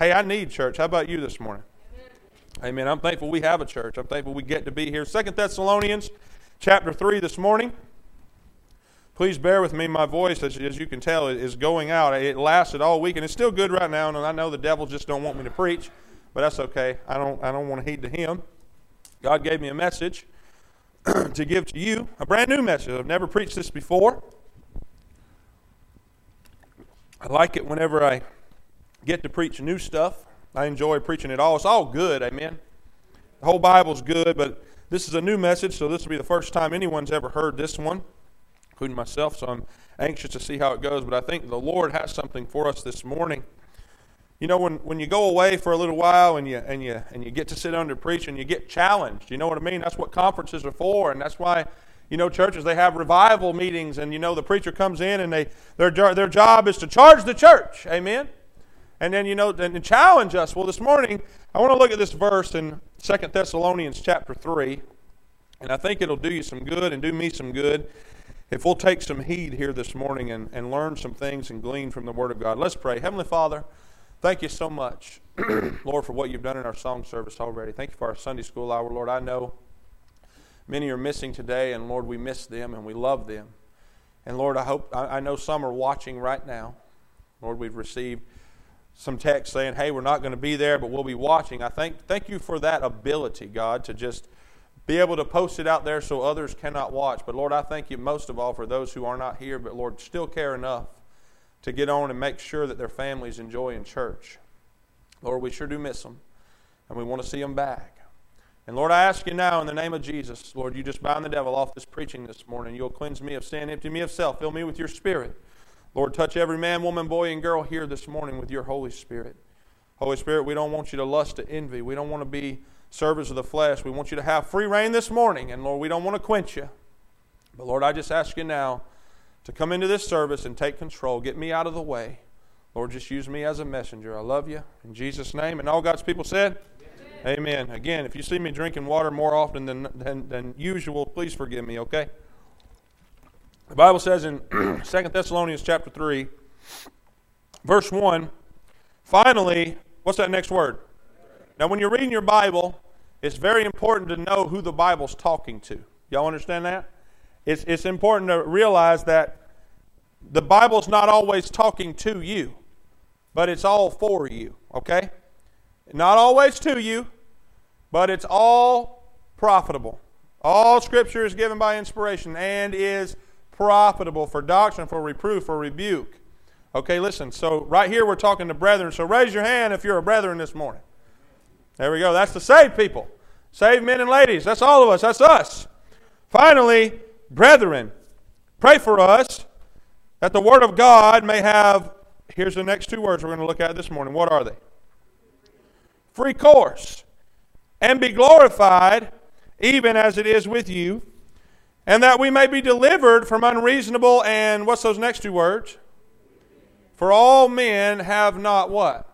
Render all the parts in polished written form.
Hey, I need church. How about you this morning? Amen. I'm thankful we have a church. I'm thankful we get to be here. 2 Thessalonians chapter 3 this morning. Please bear with me. My voice, as you can tell, is going out. It lasted all week, and it's still good right now, and I know the devil just don't want me to preach, but that's okay. I don't want to heed to him. God gave me a message to give to you, a brand new message. I've never preached this before. I like it whenever I get to preach new stuff. I enjoy preaching it all. It's all good, amen. The whole Bible's good, but this is a new message, so this will be the first time anyone's ever heard this one, including myself, so I'm anxious to see how it goes, but I think the Lord has something for us this morning. You know, when you go away for a little while and you get to sit under preach and you get challenged, you know what I mean? That's what conferences are for, and that's why, you know, churches, they have revival meetings, and, you know, the preacher comes in and their job is to charge the church, amen? And then, you know, and challenge us. Well, this morning, I want to look at this verse in 2 Thessalonians chapter 3, and I think it'll do you some good and do me some good if we'll take some heed here this morning and learn some things and glean from the Word of God. Let's pray. Heavenly Father, thank you so much, Lord, for what you've done in our song service already. Thank you for our Sunday school hour. Lord, I know many are missing today, and Lord, we miss them and we love them. And Lord, I know some are watching right now. Lord, we've received some text saying, hey, we're not going to be there, but we'll be watching. I thank you for that ability, God, to just be able to post it out there so others cannot watch. But Lord, I thank you most of all for those who are not here, but Lord, still care enough to get on and make sure that their families enjoy in church. Lord, we sure do miss them, and we want to see them back. And Lord, I ask you now in the name of Jesus, Lord, you just bind the devil off this preaching this morning. You'll cleanse me of sin, empty me of self, fill me with your Spirit. Lord, touch every man, woman, boy, and girl here this morning with your Holy Spirit. Holy Spirit, we don't want you to lust to envy. We don't want to be servants of the flesh. We want you to have free reign this morning. And Lord, we don't want to quench you. But Lord, I just ask you now to come into this service and take control. Get me out of the way. Lord, just use me as a messenger. I love you. In Jesus' name. And all God's people said? Amen. Again, if you see me drinking water more often than usual, please forgive me, okay? The Bible says in 2 Thessalonians chapter 3, verse 1, finally, what's that next word? Now, when you're reading your Bible, it's very important to know who the Bible's talking to. Y'all understand that? It's important to realize that the Bible's not always talking to you, but it's all for you, okay? Not always to you, but it's all profitable. All Scripture is given by inspiration and is profitable for doctrine, for reproof, for rebuke. Okay, listen, so right here we're talking to brethren, so raise your hand if you're a brethren this morning. There we go, that's the saved people. Saved men and ladies, that's all of us, that's us. Finally, brethren, pray for us that the Word of God may have, here's the next two words we're going to look at this morning. What are they? Free course, and be glorified, even as it is with you, and that we may be delivered from unreasonable and, what's those next two words? For all men have not what?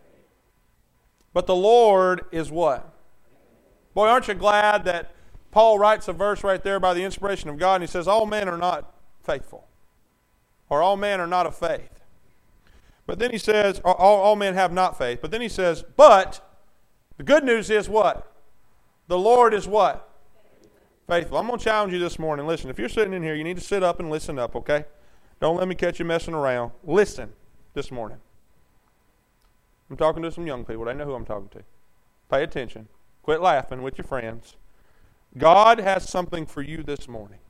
But the Lord is what? Boy, aren't you glad that Paul writes a verse right there by the inspiration of God, and he says, all men are not faithful, or all men are not of faith. But then he says, all men have not faith. But then he says, but the good news is what? The Lord is what? Faithful. I'm going to challenge you this morning. Listen, if you're sitting in here, you need to sit up and listen up, okay? Don't let me catch you messing around. Listen this morning. I'm talking to some young people. They know who I'm talking to. Pay attention. Quit laughing with your friends. God has something for you this morning.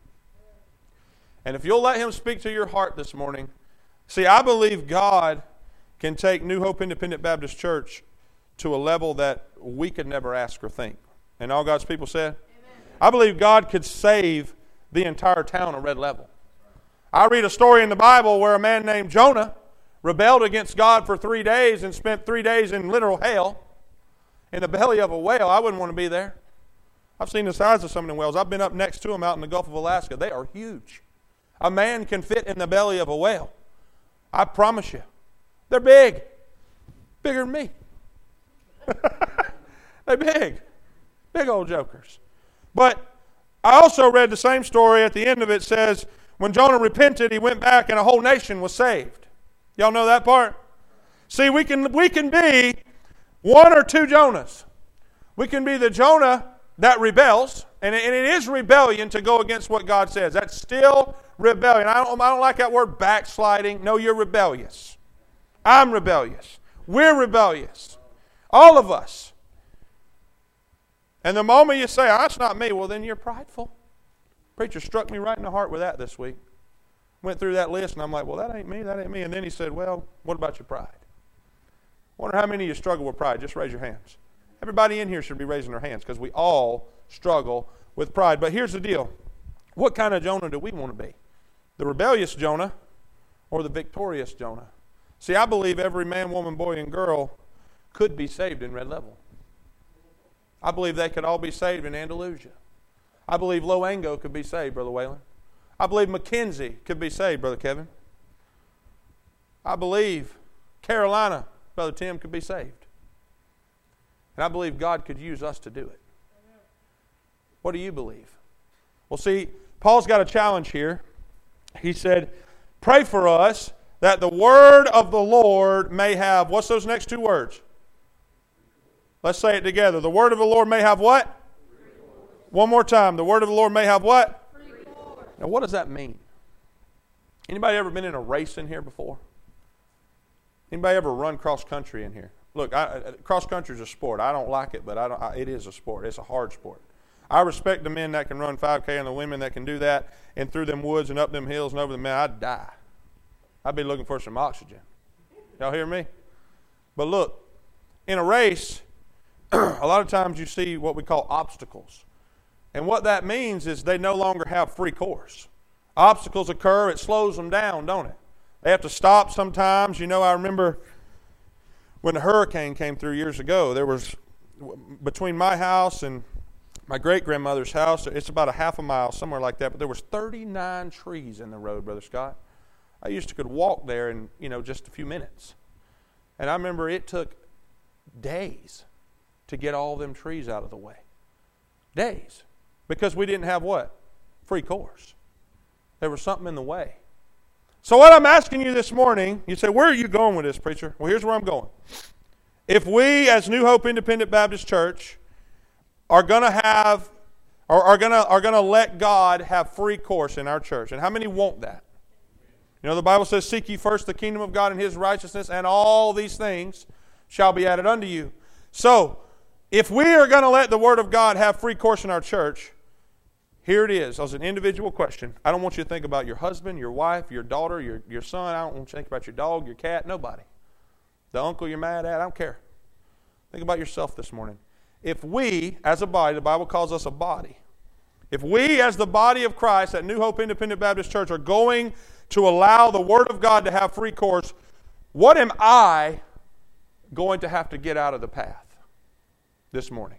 And if you'll let Him speak to your heart this morning, see, I believe God can take New Hope Independent Baptist Church to a level that we could never ask or think. And all God's people said? I believe God could save the entire town of Red Level. I read a story in the Bible where a man named Jonah rebelled against God for 3 days and spent 3 days in literal hell in the belly of a whale. I wouldn't want to be there. I've seen the size of some of the whales. I've been up next to them out in the Gulf of Alaska. They are huge. A man can fit in the belly of a whale. I promise you. They're big. Bigger than me. They're big. Big old jokers. But I also read the same story. At the end of it says, when Jonah repented, he went back and a whole nation was saved. Y'all know that part? See, we can be One or two Jonahs. We can be the Jonah that rebels, and it is rebellion to go against what God says. That's still rebellion. I don't like that word backsliding. No, you're rebellious. I'm rebellious. We're rebellious. All of us. And the moment you say, oh, that's not me, well, then you're prideful. Preacher struck me right in the heart with that this week. Went through that list, and I'm like, well, that ain't me, that ain't me. And then he said, well, what about your pride? I wonder how many of you struggle with pride. Just raise your hands. Everybody in here should be raising their hands because we all struggle with pride. But here's the deal. What kind of Jonah do we want to be? The rebellious Jonah or the victorious Jonah? See, I believe every man, woman, boy, and girl could be saved in Red Level. I believe they could all be saved in Andalusia. I believe Loango could be saved, Brother Waylon. I believe McKenzie could be saved, Brother Kevin. I believe Carolina, Brother Tim, could be saved. And I believe God could use us to do it. What do you believe? Well, see, Paul's got a challenge here. He said, pray for us that the word of the Lord may have, what's those next two words? Let's say it together. The word of the Lord may have what? One more time. The word of the Lord may have what? Now, what does that mean? Anybody ever been in a race in here before? Anybody ever run cross country in here? Look, cross country is a sport. I don't like it, but it is a sport. It's a hard sport. I respect the men that can run 5K and the women that can do that and through them woods and up them hills and over them. Man, I'd die. I'd be looking for some oxygen. Y'all hear me? But look, in a race, a lot of times you see what we call obstacles. And what that means is they no longer have free course. Obstacles occur, it slows them down, don't it? They have to stop sometimes. You know, I remember when the hurricane came through years ago, there was, between my house and my great-grandmother's house, it's about a half a mile, somewhere like that, but there was 39 trees in the road, Brother Scott. I used to could walk there in, just a few minutes. And I remember it took days to get all them trees out of the way. Days. Because we didn't have what? Free course. There was something in the way. So what I'm asking you this morning, you say, where are you going with this, preacher? Well, here's where I'm going. If we, as New Hope Independent Baptist Church, are going to have, or are going to let God have free course in our church, and how many want that? The Bible says, seek ye first the kingdom of God and His righteousness, and all these things shall be added unto you. So, if we are going to let the Word of God have free course in our church, here it is as an individual question. I don't want you to think about your husband, your wife, your daughter, your son. I don't want you to think about your dog, your cat, nobody. The uncle you're mad at, I don't care. Think about yourself this morning. If we, as a body, the Bible calls us a body. If we, as the body of Christ at New Hope Independent Baptist Church, are going to allow the Word of God to have free course, what am I going to have to get out of the path this morning?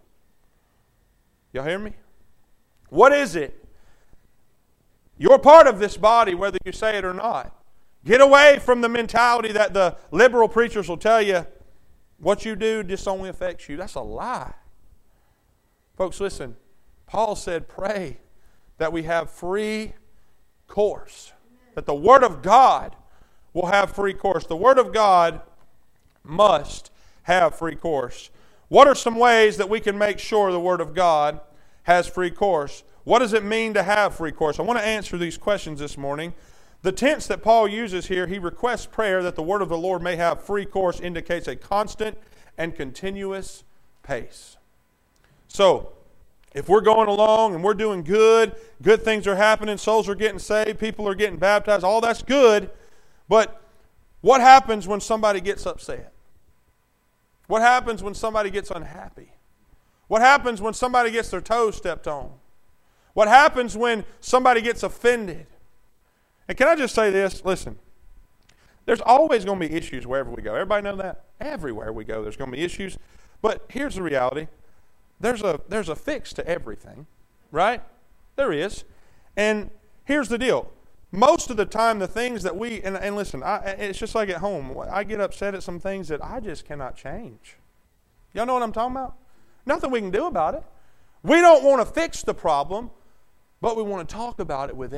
Y'all hear me? What is it? You're part of this body, whether you say it or not. Get away from the mentality that the liberal preachers will tell you what you do just only affects you. That's a lie. Folks, listen. Paul said, pray that we have free course. That the Word of God will have free course. The Word of God must have free course. What are some ways that we can make sure the Word of God has free course? What does it mean to have free course? I want to answer these questions this morning. The tense that Paul uses here, he requests prayer that the Word of the Lord may have free course, indicates a constant and continuous pace. So, if we're going along and we're doing good things are happening, souls are getting saved, people are getting baptized, all that's good, but what happens when somebody gets upset? What happens when somebody gets unhappy? What happens when somebody gets their toes stepped on? What happens when somebody gets offended? And can I just say this? Listen, there's always going to be issues wherever we go. Everybody know that? Everywhere we go, there's going to be issues. But here's the reality. There's a fix to everything, right? There is. And here's the deal. Most of the time, the things that we, and listen, it's just like at home. I get upset at some things that I just cannot change. Y'all know what I'm talking about? Nothing we can do about it. We don't want to fix the problem, but we want to talk about it with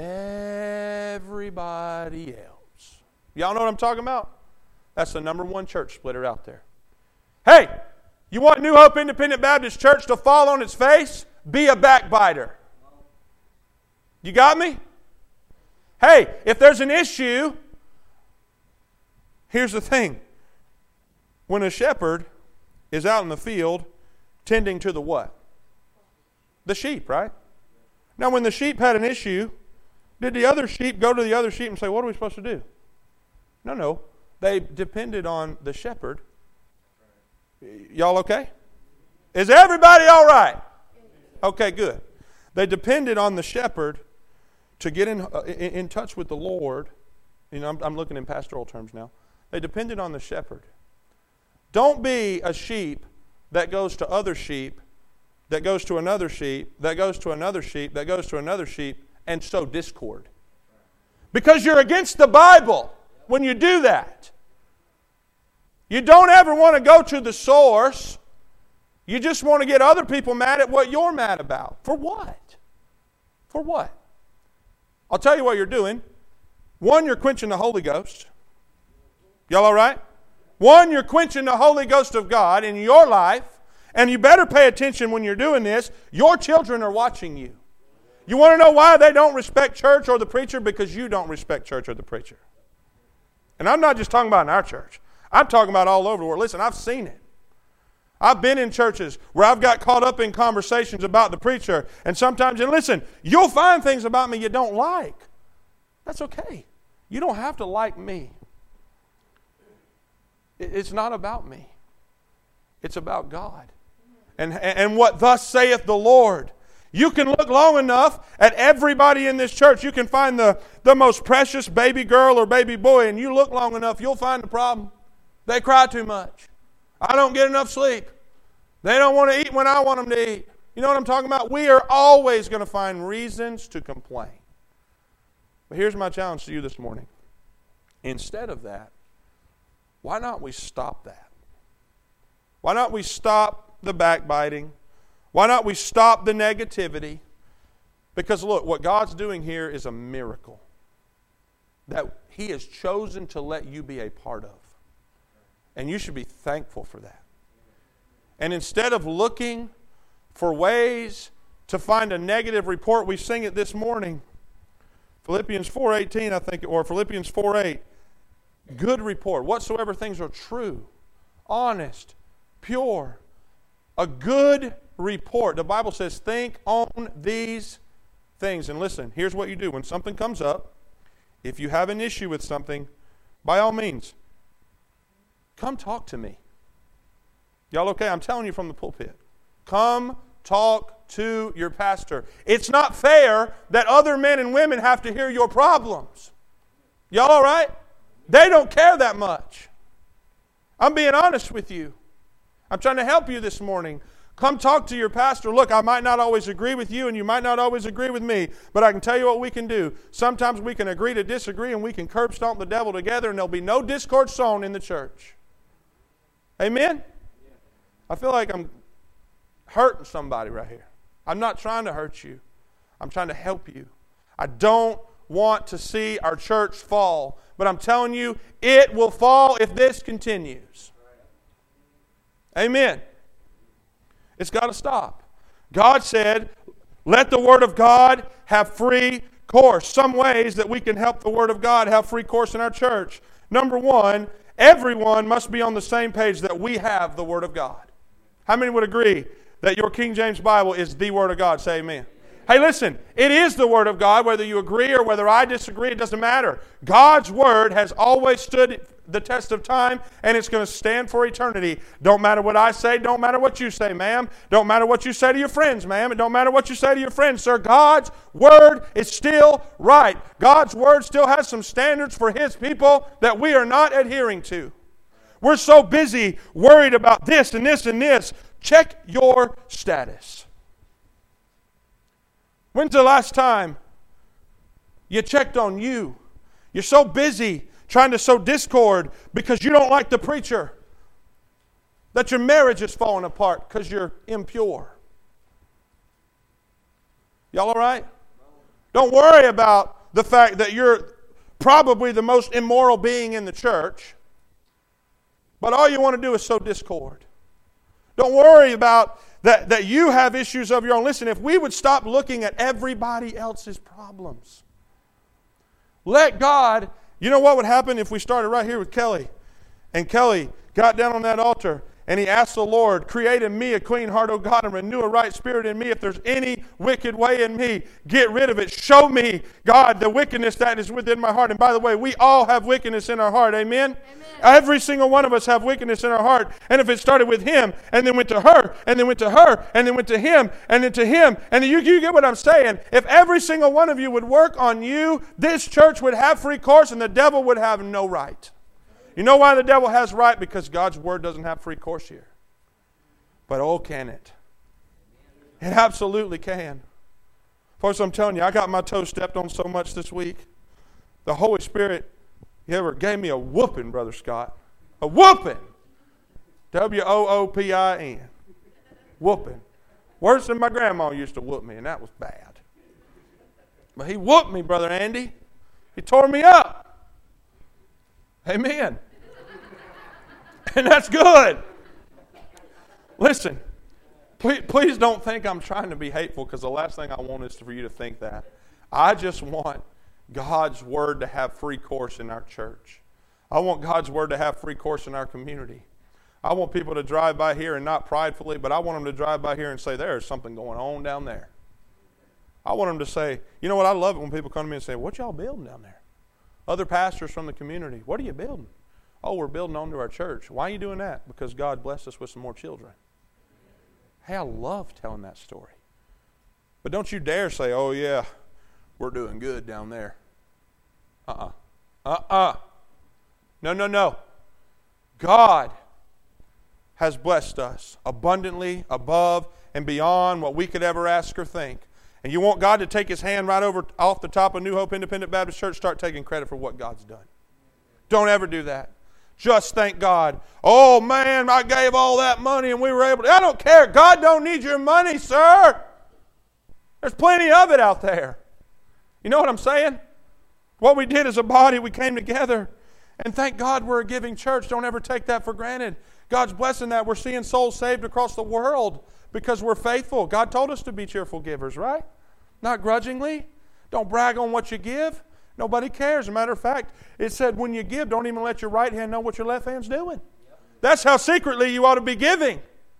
everybody else. Y'all know what I'm talking about? That's the number one church splitter out there. Hey, You want New Hope Independent Baptist Church to fall on its face? Be a backbiter. You got me? Hey, if there's an issue, here's the thing. When a shepherd is out in the field tending to the what? The sheep, right? Now, when the sheep had an issue, did the other sheep go to the other sheep and say, what are we supposed to do? No. They depended on the shepherd. Y'all okay? Is everybody all right? Okay, good. They depended on the shepherd to get in touch with the Lord. You know, I'm looking in pastoral terms now. They depended on the shepherd. Don't be a sheep that goes to other sheep, that goes to another sheep, that goes to another sheep, that goes to another sheep, and sow discord. Because you're against the Bible when you do that. You don't ever want to go to the source. You just want to get other people mad at what you're mad about. For what? For what? I'll tell you what you're doing. One, you're quenching the Holy Ghost. Y'all all right? One, you're quenching the Holy Ghost of God in your life. And you better pay attention when you're doing this. Your children are watching you. You want to know why they don't respect church or the preacher? Because you don't respect church or the preacher. And I'm not just talking about in our church. I'm talking about all over the world. Listen, I've seen it. I've been in churches where I've got caught up in conversations about the preacher. And sometimes, and listen, you'll find things about me you don't like. That's okay. You don't have to like me. It's not about me. It's about God. And what thus saith the Lord. You can look long enough at everybody in this church. You can find the most precious baby girl or baby boy, and you look long enough, you'll find the problem. They cry too much. I don't get enough sleep. They don't want to eat when I want them to eat. You know what I'm talking about? We are always going to find reasons to complain. But here's my challenge to you this morning. Instead of that, why not we stop that? Why not we stop the backbiting? Why not we stop the negativity? Because look, what God's doing here is a miracle that He has chosen to let you be a part of. And you should be thankful for that. And instead of looking for ways to find a negative report, we sing it this morning. Philippians 4:18, I think, or Philippians 4:8. Good report. Whatsoever things are true, honest, pure. A good report. The Bible says, think on these things. And listen, here's what you do. When something comes up, if you have an issue with something, by all means, come talk to me. Y'all okay? I'm telling you from the pulpit. Come talk to your pastor. It's not fair that other men and women have to hear your problems. Y'all all right? They don't care that much. I'm being honest with you. I'm trying to help you this morning. Come talk to your pastor. Look, I might not always agree with you and you might not always agree with me, but I can tell you what we can do. Sometimes we can agree to disagree and we can curb stomp the devil together and there'll be no discord sown in the church. Amen? I feel like I'm hurting somebody right here. I'm not trying to hurt you. I'm trying to help you. I don't want to see our church fall, but I'm telling you, it will fall if this continues. Amen. It's got to stop. God said, let the Word of God have free course. Some ways that we can help the Word of God have free course in our church. Number one, everyone must be on the same page that we have the Word of God. How many would agree that your King James Bible is the Word of God? Say amen. Hey, listen, it is the Word of God. Whether you agree or whether I disagree, it doesn't matter. God's Word has always stood the test of time, and it's going to stand for eternity. Don't matter what I say. Don't matter what you say, ma'am. Don't matter what you say to your friends, ma'am. It don't matter what you say to your friends, sir. God's Word is still right. God's Word still has some standards for His people that we are not adhering to. We're so busy worried about this and this and this. Check your status. When's the last time you checked on you? You're so busy trying to sow discord because you don't like the preacher that your marriage is falling apart because you're impure. Y'all all right? Don't worry about the fact that you're probably the most immoral being in the church, but all you want to do is sow discord. Don't worry about that you have issues of your own. Listen, if we would stop looking at everybody else's problems. Let God, you know what would happen if we started right here with Kelly? And Kelly got down on that altar and he asked the Lord, create in me a clean heart, O God, and renew a right spirit in me. If there's any wicked way in me, get rid of it. Show me, God, the wickedness that is within my heart. And by the way, we all have wickedness in our heart. Amen? Every single one of us have wickedness in our heart. And if it started with him, and then went to her, and then went to her, and then went to him, and then to him, and you get what I'm saying? If every single one of you would work on you, this church would have free course, and the devil would have no right. You know why the devil has right? Because God's word doesn't have free course here. But oh, can it? It absolutely can. Folks, I'm telling you, I got my toes stepped on so much this week. The Holy Spirit, He ever gave me a whooping, Brother Scott. A whooping. W-O-O-P-I-N. Whooping. Worse than my grandma used to whoop me, and that was bad. But He whooped me, Brother Andy. He tore me up. Amen. And that's good. Listen, please don't think I'm trying to be hateful, because the last thing I want is for you to think that. I just want God's word to have free course in our church. I want God's word to have free course in our community. I want people to drive by here, and not pridefully, but I want them to drive by here and say, there's something going on down there. I want them to say, you know what, I love it when people come to me and say, what y'all building down there? Other pastors from the community, what are you building? Oh, we're building onto our church. Why are you doing that? Because God blessed us with some more children. Hey, I love telling that story. But don't you dare say, oh yeah, we're doing good down there. No. God has blessed us abundantly, above and beyond what we could ever ask or think. And you want God to take His hand right over off the top of New Hope Independent Baptist Church, start taking credit for what God's done. Don't ever do that. Just thank God. Oh man, I gave all that money and we were able to. I don't care. God don't need your money, sir. There's plenty of it out there. You know what I'm saying? What we did as a body, we came together. And thank God we're a giving church. Don't ever take that for granted. God's blessing that. We're seeing souls saved across the world because we're faithful. God told us to be cheerful givers, right? Not grudgingly. Don't brag on what you give. Nobody cares. As a matter of fact, it said when you give, don't even let your right hand know what your left hand's doing. That's how secretly you ought to be giving.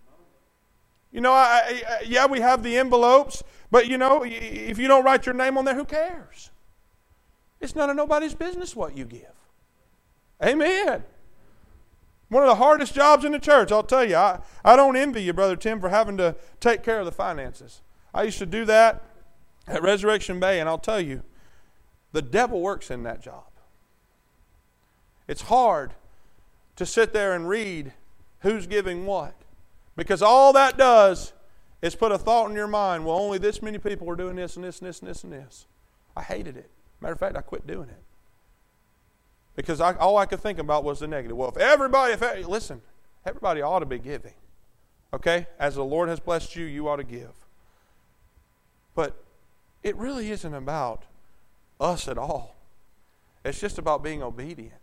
You know, yeah, we have the envelopes, but you know, if you don't write your name on there, who cares? It's none of nobody's business what you give. Amen. One of the hardest jobs in the church, I'll tell you. I don't envy you, Brother Tim, for having to take care of the finances. I used to do that at Resurrection Bay, and I'll tell you, the devil works in that job. It's hard to sit there and read who's giving what. Because all that does is put a thought in your mind, well, only this many people are doing this and this and this and this and this. I hated it. Matter of fact, I quit doing it. Because all I could think about was the negative. Well, listen, everybody ought to be giving. Okay? As the Lord has blessed you, you ought to give. But it really isn't about us at all. It's just about being obedient.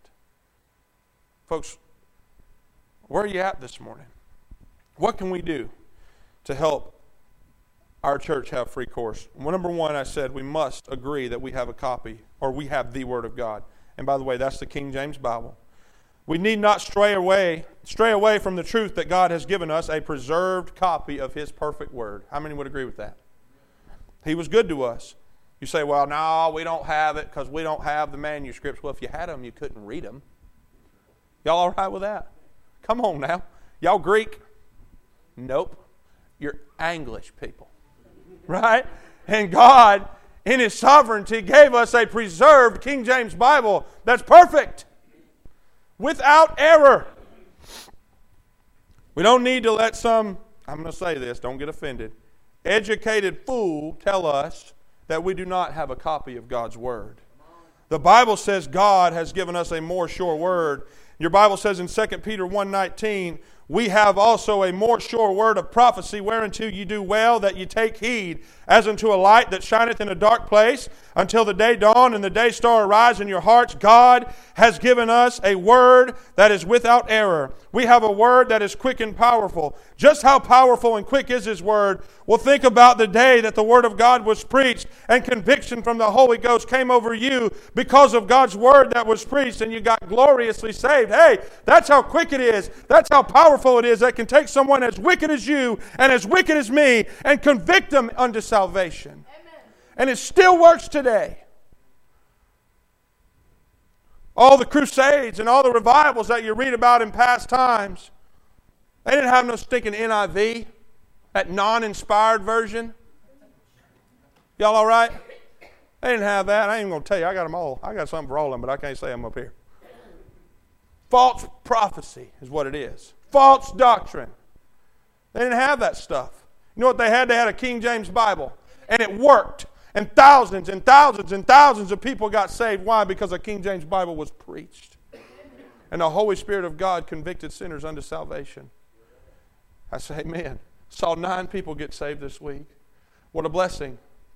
Folks, where are you at this morning? What can we do to help our church have free course? Well, number one, I said we must agree that we have a copy, or we have the Word of God. And by the way, that's the King James Bible. We need not stray away from the truth that God has given us, a preserved copy of His perfect Word. How many would agree with that? He was good to us. You say, well, no, we don't have it because we don't have the manuscripts. Well, if you had them, you couldn't read them. Y'all all right with that? Come on now. Y'all Greek? Nope. You're English people. Right? And God, in His sovereignty, gave us a preserved King James Bible that's perfect. Without error. We don't need to let some, I'm going to say this, don't get offended, educated fool tell us that we do not have a copy of God's Word. The Bible says God has given us a more sure Word. Your Bible says in 2 Peter 1:19, we have also a more sure word of prophecy, whereunto you do well that ye take heed, as unto a light that shineth in a dark place, until the day dawn and the day star arise in your hearts. God has given us a word that is without error. We have a word that is quick and powerful. Just how powerful and quick is His word? Well, think about the day that the word of God was preached and conviction from the Holy Ghost came over you because of God's word that was preached, and you got gloriously saved. Hey, that's how quick it is. That's how powerful it is. That can take someone as wicked as you and as wicked as me and convict them unto salvation. And it still works today. All the crusades and all the revivals that you read about in past times, they didn't have no stinking NIV, that non-inspired version. Y'all all right? They didn't have that. I ain't even going to tell you. I got them all. I got something for all of them, but I can't say them up here. False prophecy is what it is. False doctrine. They didn't have that stuff. You know what they had? They had a King James Bible. And it worked. And thousands and thousands and thousands of people got saved. Why? Because a King James Bible was preached. And the Holy Spirit of God convicted sinners unto salvation. I say amen. Saw 9 people get saved this week. What a blessing.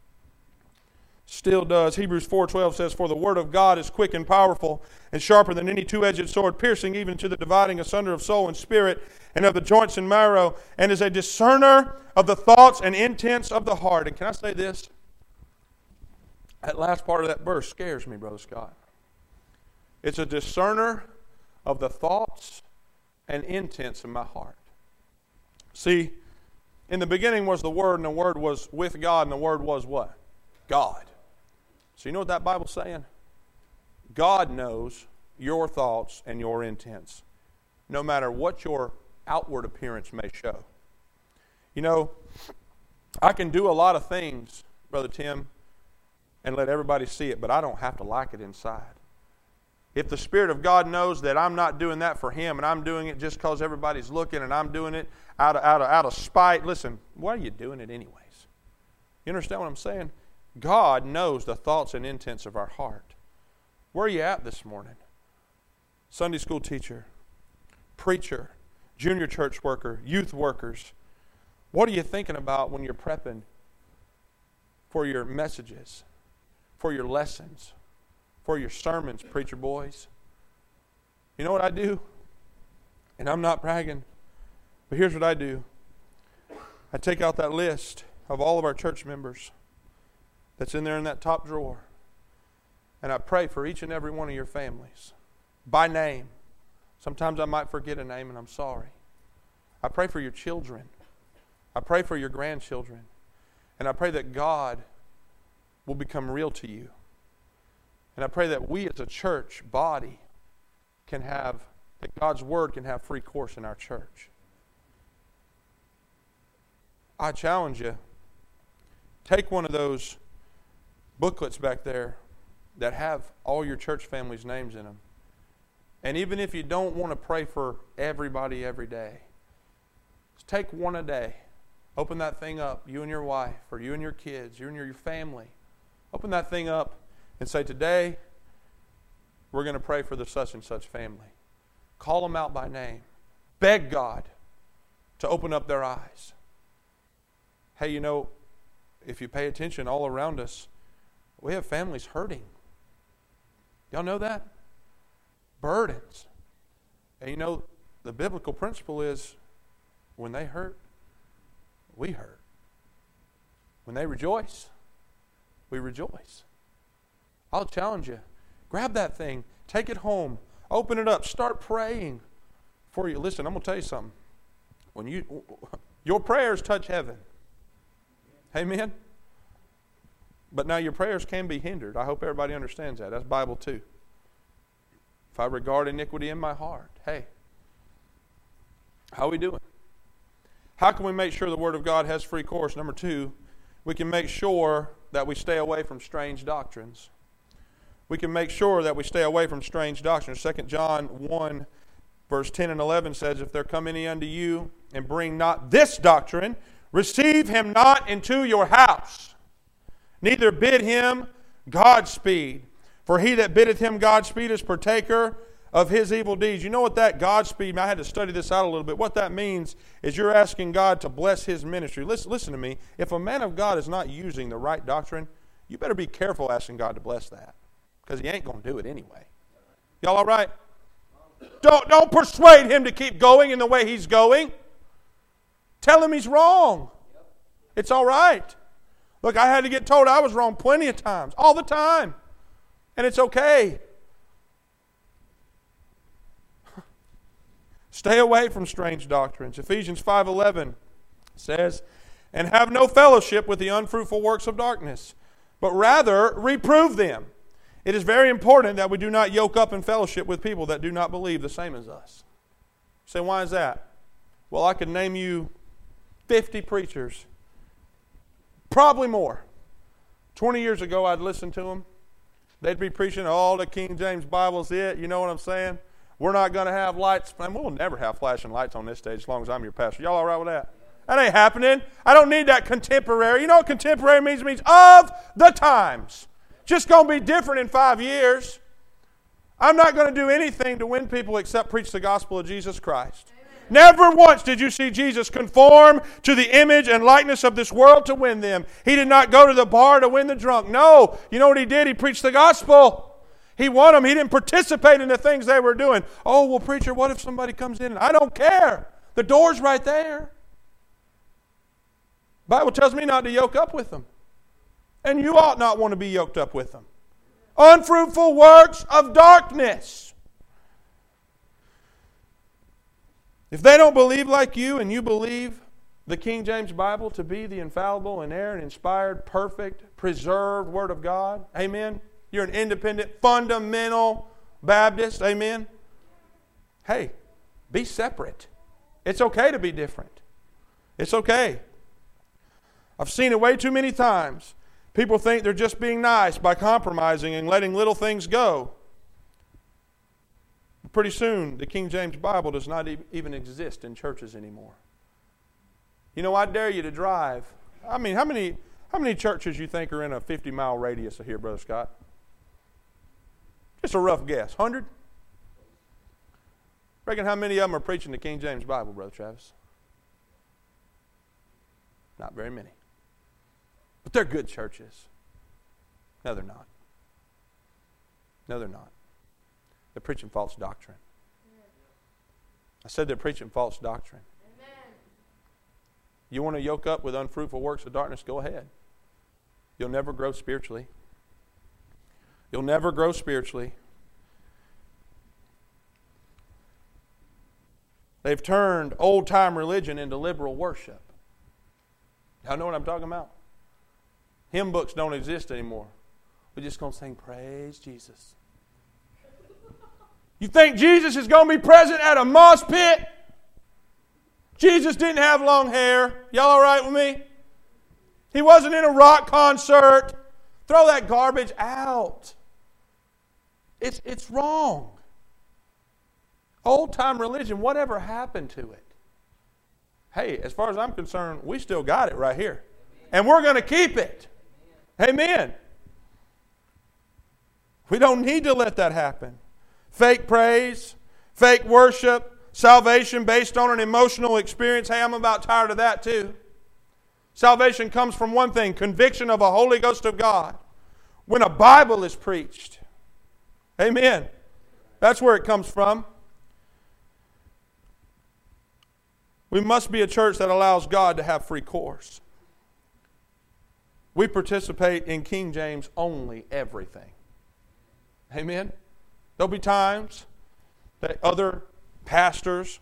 Still does. Hebrews 4:12 says, for the word of God is quick and powerful and sharper than any two-edged sword, piercing even to the dividing asunder of soul and spirit and of the joints and marrow, and is a discerner of the thoughts and intents of the heart. And can I say this? That last part of that verse scares me, Brother Scott. It's a discerner of the thoughts and intents of my heart. See, in the beginning was the Word, and the Word was with God, and the Word was what? God. So you know what that Bible's saying? God knows your thoughts and your intents, no matter what your outward appearance may show. You know, I can do a lot of things, Brother Tim, and let everybody see it, but I don't have to like it inside. If the Spirit of God knows that I'm not doing that for Him and I'm doing it just because everybody's looking and I'm doing it out of spite, listen, why are you doing it anyways? You understand what I'm saying? God knows the thoughts and intents of our heart. Where are you at this morning? Sunday school teacher, preacher, junior church worker, youth workers. What are you thinking about when you're prepping for your messages, for your lessons, for your sermons, preacher boys? You know what I do? And I'm not bragging, but here's what I do. I take out that list of all of our church members that's in there in that top drawer, and I pray for each and every one of your families by name. Sometimes I might forget a name, and I'm sorry. I pray for your children. I pray for your grandchildren. And I pray that God will become real to you. And I pray that we as a church body can have, that God's Word can have free course in our church. I challenge you, take one of those booklets back there that have all your church family's names in them. And even if you don't want to pray for everybody every day, just take one a day. Open that thing up, you and your wife, or you and your kids, you and your family. Open that thing up and say, today, we're going to pray for the such and such family. Call them out by name. Beg God to open up their eyes. Hey, you know, if you pay attention all around us, we have families hurting. Y'all know that? Burdens. And you know, the biblical principle is when they hurt, we hurt. When they rejoice, we rejoice. I'll challenge you. Grab that thing. Take it home. Open it up. Start praying for you. Listen, I'm going to tell you something. When your prayers touch heaven. Amen? But now your prayers can be hindered. I hope everybody understands that. That's Bible too. If I regard iniquity in my heart, hey, how are we doing? How can we make sure the Word of God has free course? Number 2, we can make sure that we stay away from strange doctrines. We can make sure that we stay away from strange doctrines. 2 John 1, verse 10 and 11 says, if there come any unto you and bring not this doctrine, receive him not into your house. Neither bid him Godspeed. For he that biddeth him Godspeed is partaker of his evil deeds. You know what that Godspeed, I had to study this out a little bit. What that means is you're asking God to bless his ministry. Listen to me. If a man of God is not using the right doctrine, you better be careful asking God to bless that, because he ain't going to do it anyway. Y'all all right? Don't persuade him to keep going in the way he's going. Tell him he's wrong. It's all right. Look, I had to get told I was wrong plenty of times, all the time. And it's okay. Stay away from strange doctrines. Ephesians 5:11 says, "And have no fellowship with the unfruitful works of darkness, but rather reprove them." It is very important that we do not yoke up in fellowship with people that do not believe the same as us. You say, why is that? Well, I could name you 50 preachers, probably more. 20 years ago, I'd listen to them. They'd be preaching, oh, the King James Bible's it. You know what I'm saying? We're not going to have lights. And we'll never have flashing lights on this stage as long as I'm your pastor. Y'all all right with that? That ain't happening. I don't need that contemporary. You know what contemporary means? It means of the times. Just going to be different in 5 years. I'm not going to do anything to win people except preach the gospel of Jesus Christ. Never once did you see Jesus conform to the image and likeness of this world to win them. He did not go to the bar to win the drunk. No. You know what he did? He preached the gospel. He won them. He didn't participate in the things they were doing. Oh, well, preacher, what if somebody comes in? I don't care. The door's right there. The Bible tells me not to yoke up with them. And you ought not want to be yoked up with them. Unfruitful works of darkness. If they don't believe like you and you believe the King James Bible to be the infallible, inerrant, inspired, perfect, preserved Word of God, amen? You're an independent, fundamental Baptist, amen? Hey, be separate. It's okay to be different. It's okay. I've seen it way too many times. People think they're just being nice by compromising and letting little things go. Pretty soon, the King James Bible does not even exist in churches anymore. You know, I dare you to drive. I mean, how many churches you think are in a 50-mile radius of here, Brother Scott? Just a rough guess. 100? Reckon how many of them are preaching the King James Bible, Brother Travis? Not very many. But they're good churches. No, they're not. No, they're not. They're preaching false doctrine. I said they're preaching false doctrine. Amen. You want to yoke up with unfruitful works of darkness? Go ahead. You'll never grow spiritually. You'll never grow spiritually. They've turned old-time religion into liberal worship. Y'all know what I'm talking about? Hymn books don't exist anymore. We're just going to sing, praise Jesus. You think Jesus is going to be present at a mosh pit? Jesus didn't have long hair. Y'all all right with me? He wasn't in a rock concert. Throw that garbage out. It's wrong. Old-time religion, whatever happened to it? Hey, as far as I'm concerned, we still got it right here. And we're going to keep it. Amen. We don't need to let that happen. Fake praise, fake worship, salvation based on an emotional experience. Hey, I'm about tired of that too. Salvation comes from one thing, conviction of a Holy Ghost of God. When a Bible is preached. Amen. That's where it comes from. We must be a church that allows God to have free course. We participate in King James only everything. Amen. There'll be times that other pastors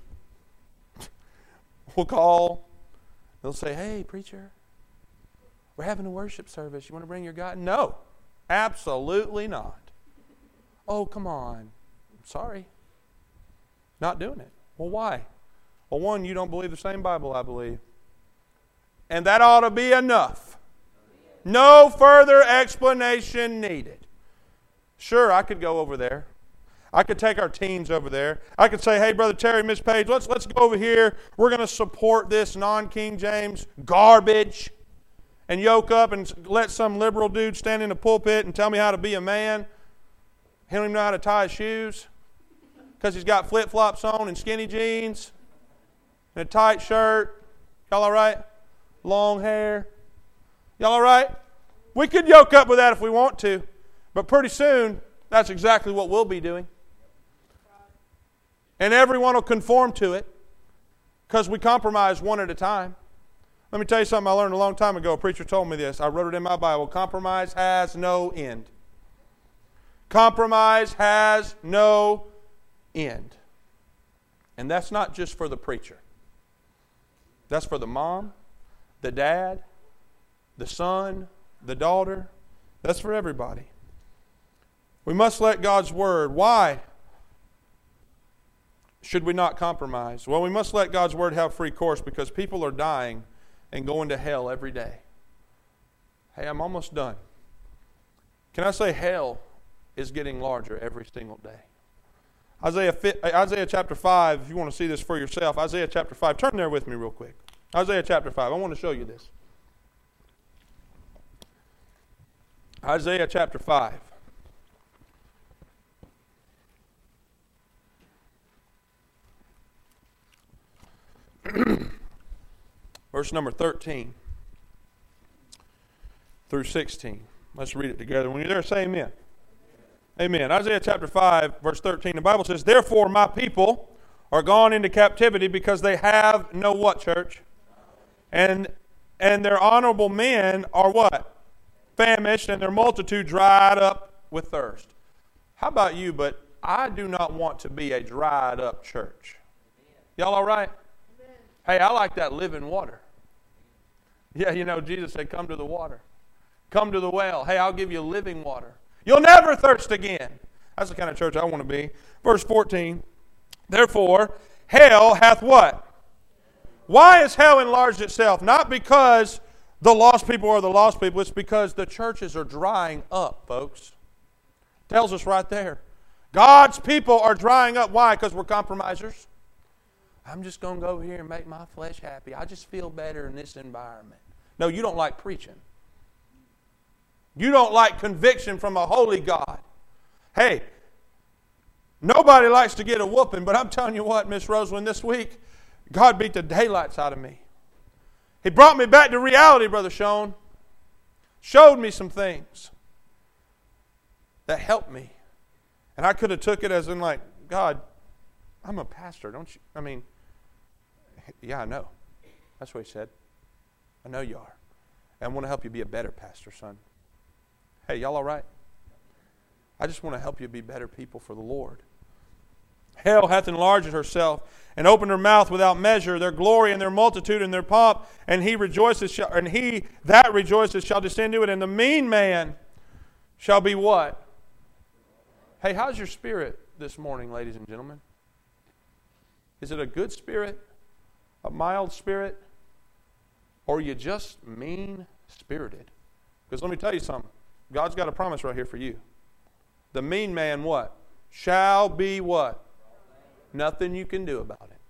will call. They'll say, hey, preacher, we're having a worship service. You want to bring your God? No, absolutely not. Oh, come on. I'm sorry. Not doing it. Well, why? Well, one, you don't believe the same Bible I believe. And that ought to be enough. No further explanation needed. Sure, I could go over there. I could take our teens over there. I could say, hey, Brother Terry, Miss Page, let's go over here. We're going to support this non-King James garbage and yoke up and let some liberal dude stand in the pulpit and tell me how to be a man. He don't even know how to tie his shoes. because he's got flip-flops on and skinny jeans and a tight shirt. Y'all all right? Long hair. Y'all all right? We could yoke up with that if we want to, but pretty soon, that's exactly what we'll be doing. And everyone will conform to it because we compromise one at a time. Let me tell you something I learned a long time ago. A preacher told me this. I wrote it in my Bible. Compromise has no end. Compromise has no end. And that's not just for the preacher. That's for the mom, the dad, the son, the daughter. That's for everybody. We must let God's Word. Why should we not compromise? Well, we must let God's Word have free course because people are dying and going to hell every day. Hey, I'm almost done. Can I say hell is getting larger every single day? Isaiah chapter 5, if you want to see this for yourself, Isaiah chapter 5. Turn there with me real quick. Isaiah chapter 5. I want to show you this. Isaiah chapter 5. Verse number 13 through 16. Let's read it together. When you're there, say amen. Amen. Isaiah chapter 5, verse 13. The Bible says, "Therefore my people are gone into captivity because they have no" what, church? And their honorable men are what? Famished, and their multitude dried up with thirst. How about you? But I do not want to be a dried up church. Y'all all right? Hey, I like that living water. Yeah, you know, Jesus said, come to the water. Come to the well. Hey, I'll give you living water. You'll never thirst again. That's the kind of church I want to be. Verse 14. Therefore, hell hath what? Why has hell enlarged itself? Not because the lost people are the lost people. It's because the churches are drying up, folks. Tells us right there. God's people are drying up. Why? Because we're compromisers. I'm just going to go here and make my flesh happy. I just feel better in this environment. No, you don't like preaching. You don't like conviction from a holy God. Hey, nobody likes to get a whooping, but I'm telling you what, Miss Rosalyn, this week, God beat the daylights out of me. He brought me back to reality, Brother Sean. Showed me some things that helped me. And I could have took it as in like, God, I'm a pastor, don't you? I mean, yeah, I know. That's what he said. I know you are. And I want to help you be a better pastor, son. Hey, y'all all right? I just want to help you be better people for the Lord. Hell hath enlarged herself and opened her mouth without measure, their glory and their multitude and their pomp, and he that rejoices shall descend to it, and the mean man shall be what? Hey, how's your spirit this morning, ladies and gentlemen? Is it a good spirit, a mild spirit, or are you just mean-spirited? Because let me tell you something. God's got a promise right here for you. The mean man what? Shall be what? Nothing you can do about it.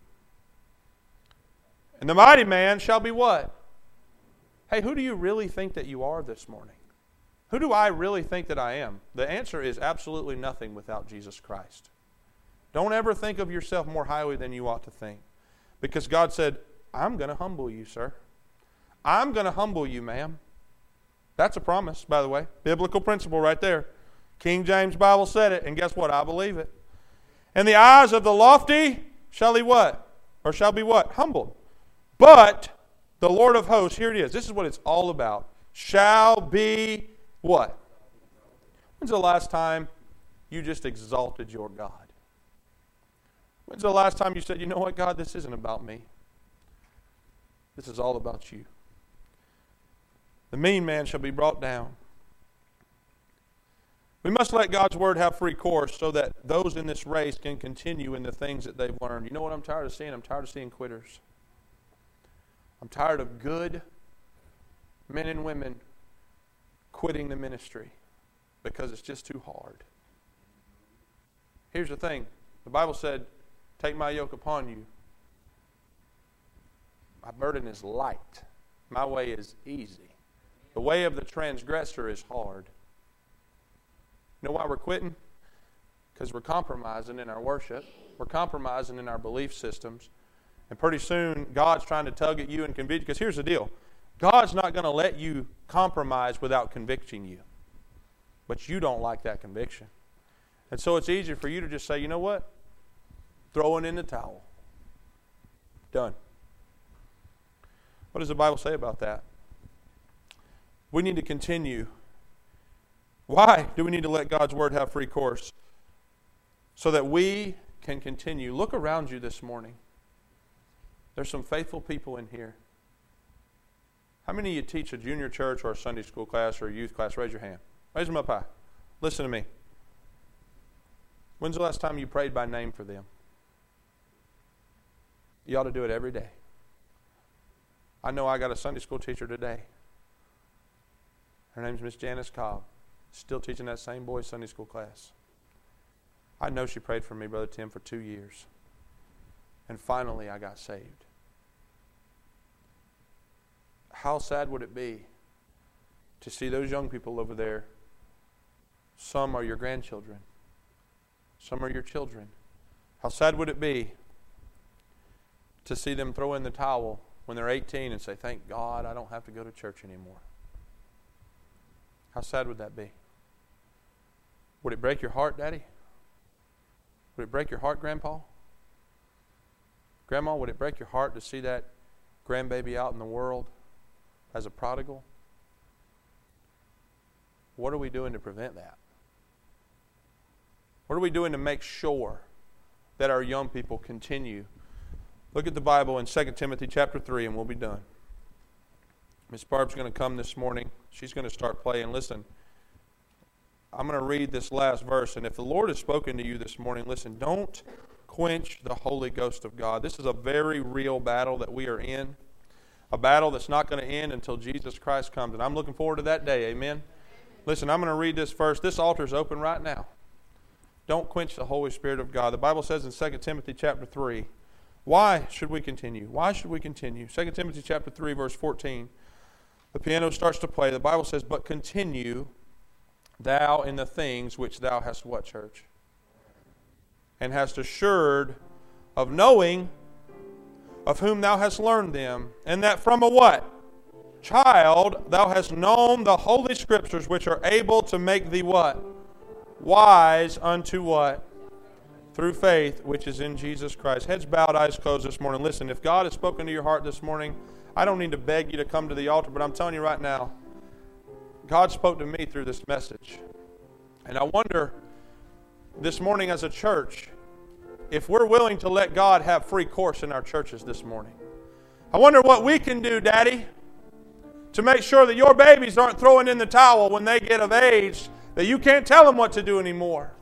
And the mighty man shall be what? Hey, who do you really think that you are this morning? Who do I really think that I am? The answer is absolutely nothing without Jesus Christ. Don't ever think of yourself more highly than you ought to think. Because God said, I'm going to humble you, sir. I'm going to humble you, ma'am. That's a promise, by the way. Biblical principle right there. King James Bible said it, and guess what? I believe it. And the eyes of the lofty shall he what? Or shall be what? Humbled. But the Lord of hosts, here it is. This is what it's all about. Shall be what? When's the last time you just exalted your God? When's the last time you said, you know what, God, this isn't about me. This is all about you. The mean man shall be brought down. We must let God's word have free course so that those in this race can continue in the things that they've learned. You know what I'm tired of seeing? I'm tired of seeing quitters. I'm tired of good men and women quitting the ministry because it's just too hard. Here's the thing. The Bible said, take my yoke upon you. My burden is light. My way is easy. The way of the transgressor is hard. You know why we're quitting? Because we're compromising in our worship. We're compromising in our belief systems. And pretty soon, God's trying to tug at you and convict you. Because here's the deal. God's not going to let you compromise without convicting you. But you don't like that conviction. And so it's easier for you to just say, you know what? Throw it in the towel. Done. What does the Bible say about that? We need to continue. Why do we need to let God's Word have free course? So that we can continue. Look around you this morning. There's some faithful people in here. How many of you teach a junior church or a Sunday school class or a youth class? Raise your hand. Raise them up high. Listen to me. When's the last time you prayed by name for them? You ought to do it every day. I know I got a Sunday school teacher today. Her name's Miss Janice Cobb. Still teaching that same boys' Sunday school class. I know she prayed for me, Brother Tim, for 2 years. And finally I got saved. How sad would it be to see those young people over there? Some are your grandchildren. Some are your children. How sad would it be to see them throw in the towel when they're 18 and say, thank God I don't have to go to church anymore? How sad would that be? Would it break your heart, Daddy? Would it break your heart, Grandpa? Grandma, would it break your heart to see that grandbaby out in the world as a prodigal? What are we doing to prevent that? What are we doing to make sure that our young people continue? Look at the Bible in 2 Timothy chapter 3 and we'll be done. Miss Barb's going to come this morning. She's going to start playing. Listen, I'm going to read this last verse, and if the Lord has spoken to you this morning, listen, don't quench the Holy Ghost of God. This is a very real battle that we are in, a battle that's not going to end until Jesus Christ comes, and I'm looking forward to that day, amen? Listen, I'm going to read this verse. This altar is open right now. Don't quench the Holy Spirit of God. The Bible says in 2 Timothy chapter 3, why should we continue? Why should we continue? 2 Timothy chapter 3, verse 14. The piano starts to play. The Bible says, but continue thou in the things which thou hast what, church? And hast assured of knowing of whom thou hast learned them, and that from a what? Child, thou hast known the holy scriptures which are able to make thee what? Wise unto what? Through faith which is in Jesus Christ. Heads bowed, eyes closed this morning. Listen, if God has spoken to your heart this morning, I don't need to beg you to come to the altar, but I'm telling you right now, God spoke to me through this message. And I wonder this morning as a church, if we're willing to let God have free course in our churches this morning. I wonder what we can do, Daddy, to make sure that your babies aren't throwing in the towel when they get of age, that you can't tell them what to do anymore.